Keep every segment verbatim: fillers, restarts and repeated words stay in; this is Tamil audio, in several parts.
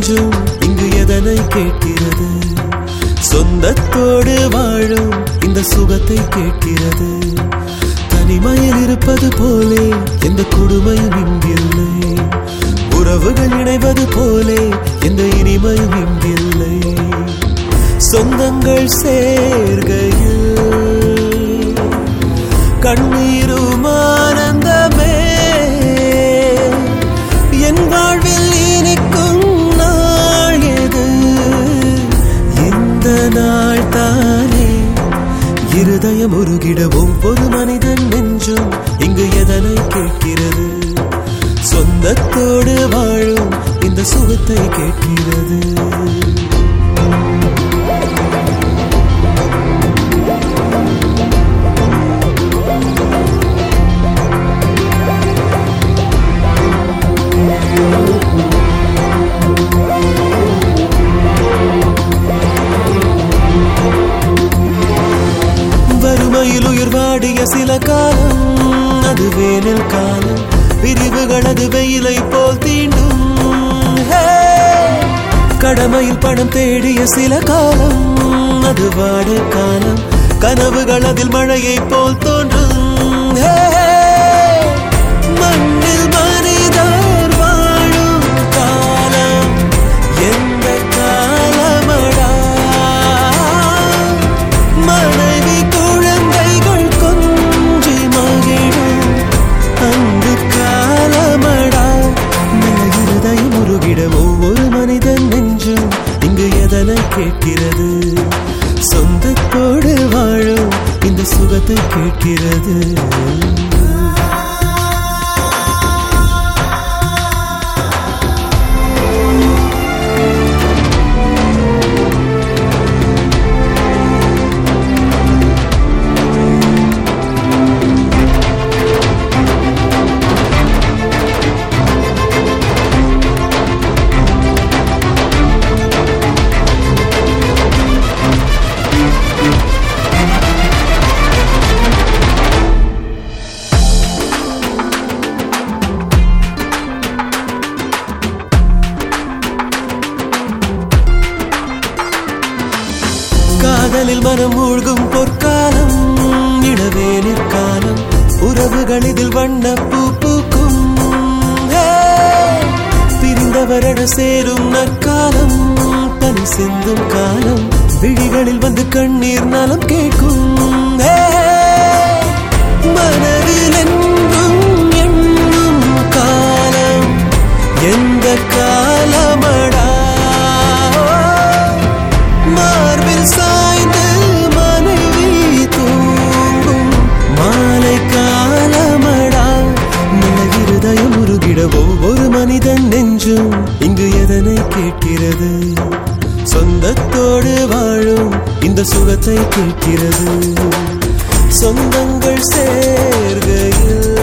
நெஞ்சும் இங்கு எதனை கேட்கிறது? சொந்தத்தோடு வாழும் இந்த சுகத்தை கேட்கிறது. தனிமையில் இருப்பது போலே எந்த கொடுமையும் இங்கில்லை. உறவுகள் இணைவது போலே எந்த இனிமையும் இங்கில்லை. சொந்தங்கள் சேர்கையில் கண்ணீரும் ஆனந்தமே. என் வாழ்வில் இனிக்கும் நாள் எது? இந்த நாள் தானே. இருதயம் உருகிட ஒவ்வொரு மனிதன் நெஞ்சும் இங்கு எதனை கேட்கிறது? சொந்தத்தோடு வாழும் இந்த சுகத்தை கேட்கிறது. வறுமையில் உயிர் வாடிய சில காலம் அது வேனில் காலம். பிரிவுகளது வெயிலை போல் தீண்டும். கடமையில் பணம் தேடிய சில காலம் அது வாட காலம். கனவுகள் அதில் மழையை போல் தோன்றும். மண்ணில் மனிதர் வாழும் காலம் எந்த காலமடா? மனைவி குழந்தைகள் கொஞ்சி மகிழும் அங்கு காலமடா. நல்ல இருதயம் உருகிட ஒவ்வொரு மனிதன் நெஞ்சும் இங்கு எதனை கேட்கிறது? சொந்தத்தோடு வாழும் இந்த சுகத்தை கேட்கிறது. காதலில் மனம் மூழ்கும் பொற்காலம் இடவே நிற்காலம். உறவுகள் இதில் வண்ண பூ பூக்கும். பிரிந்தவரட சேரும் நற்காலம் பனி சிந்தும் காலம். விழிகளில் வந்து கண்ணீர் நலம் கேட்கும். மனதில் என்றும் எண்ணும் காலம் எந்த காலமடா? மார்பில் சாய்ந்து மனைவி தூங்கும் மாலை காலமடா. நல்ல இருதயம் உருகிட ஒவ்வொரு மனிதன் நெஞ்சும் இங்கு எதனை கேட்கிறது? சொந்தத்தோடு வாழும் இந்த சுகத்தை கேட்கிறது. சொந்தங்கள் சேர்கையில்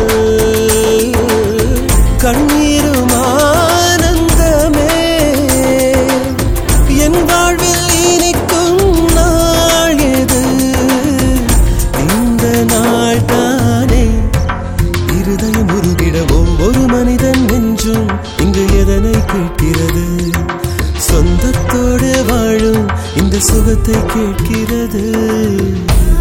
கண்ணீரும் ஆனந்தமே. என் வாழ்வில் இனிக்கும் நாள் எது? இந்த நாள் தானே. இருதயம் உருகிட ஒவ்வொரு மனிதன் நெஞ்சும் இங்கு எதனை கேட்கிறது? சொந்தத்தோடு வாழும் இந்த சுகத்தை கேட்கிறது.